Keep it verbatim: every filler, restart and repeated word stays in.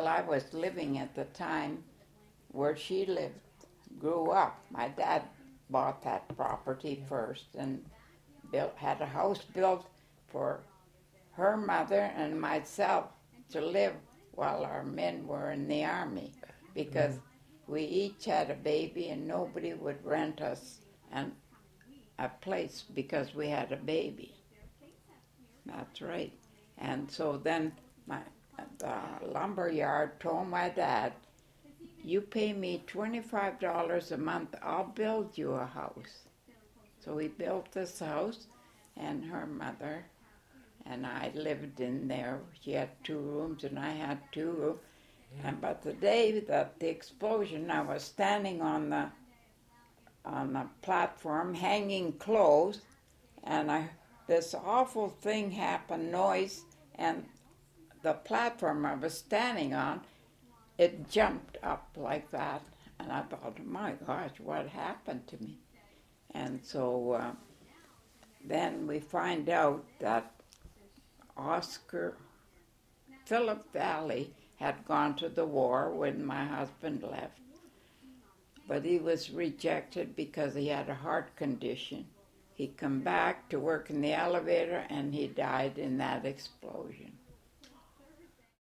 Well, I was living at the time where she lived, grew up. My dad bought that property first and built, had a house built for her mother and myself to live while our men were in the army, because we each had a baby and nobody would rent us an, a place because we had a baby. That's right. And so then my the lumber yard told my dad, you pay me twenty-five dollars a month, I'll build you a house. So we built this house, and her mother and I lived in there. She had two rooms and I had two rooms. And but the day that the explosion, I was standing on the on the platform hanging clothes, and I this awful thing happened, noise, and the platform I was standing on, it jumped up like that, and I thought, my gosh, what happened to me? And so uh, then we find out that Oscar Philip Valley had gone to the war when my husband left, but he was rejected because he had a heart condition. He come back to work in the elevator, and he died in that explosion.